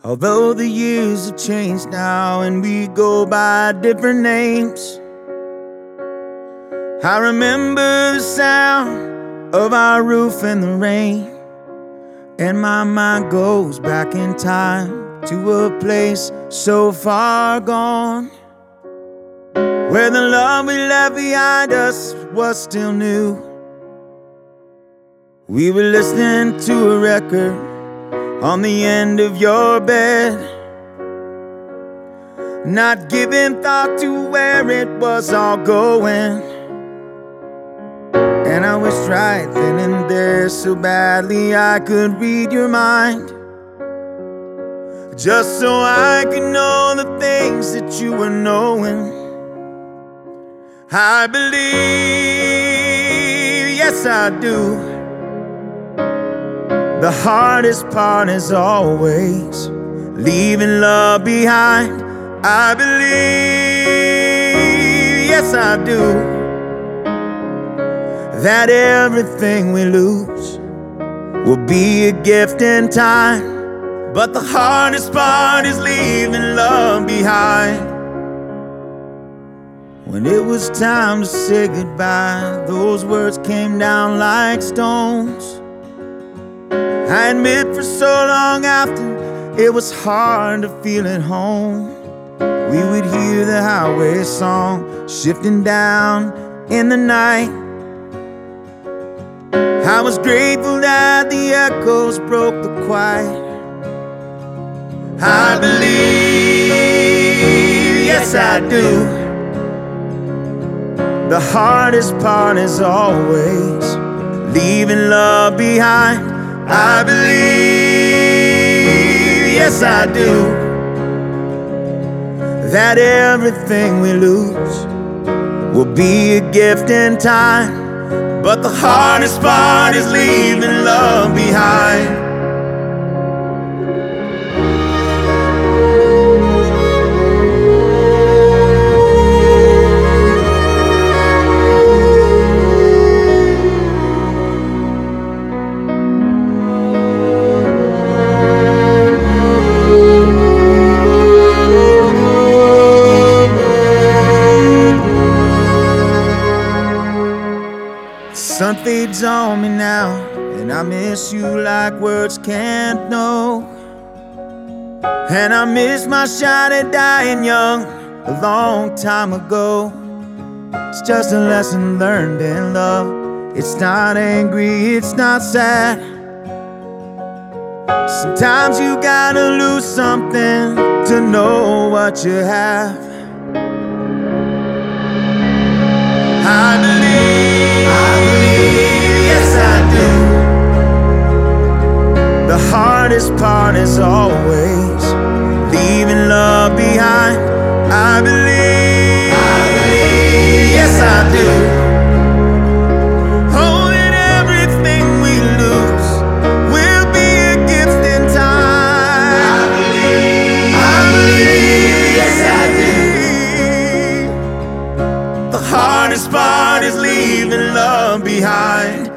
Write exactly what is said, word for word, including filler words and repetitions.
Although the years have changed now and we go by different names, I remember the sound of our roof in the rain, and my mind goes back in time to a place so far gone, where the love we left behind us was still new. We were listening to a record on the end of your bed, not giving thought to where it was all going. And I wished right then and there so badly I could read your mind, just so I could know the things that you were knowing. I believe, yes I do, the hardest part is always leaving love behind. I believe, yes I do, that everything we lose will be a gift in time. But the hardest part is leaving love behind. When it was time to say goodbye, those words came down like stones. I admit for so long after, it was hard to feel at home. We would hear the highway song shifting down in the night. I was grateful that the echoes broke the quiet. I believe, yes I do, the hardest part is always leaving love behind. I believe, yes I do, that everything we lose will be a gift in time. But the hardest part is leaving love behind. Sun fades on me now, and I miss you like words can't know. And I miss my shot at dying young a long time ago. It's just a lesson learned in love. It's not angry, it's not sad. Sometimes you gotta lose something to know what you have. I believe, I believe, yes I do, the hardest part is always leaving love behind. I believe, I believe, yes I do, oh, that everything we lose will be a gift in time. I believe, I believe, yes I do, the hardest part is leaving love behind.